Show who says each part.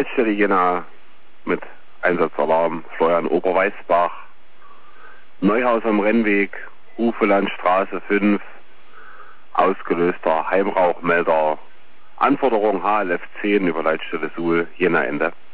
Speaker 1: Leitstelle Jena mit Einsatzalarm Florian Oberweißbach, Neuhaus am Rennweg, Ufelandstraße 5, ausgelöster Heimrauchmelder, Anforderung HLF 10 über Leitstelle Suhl, Jena Ende.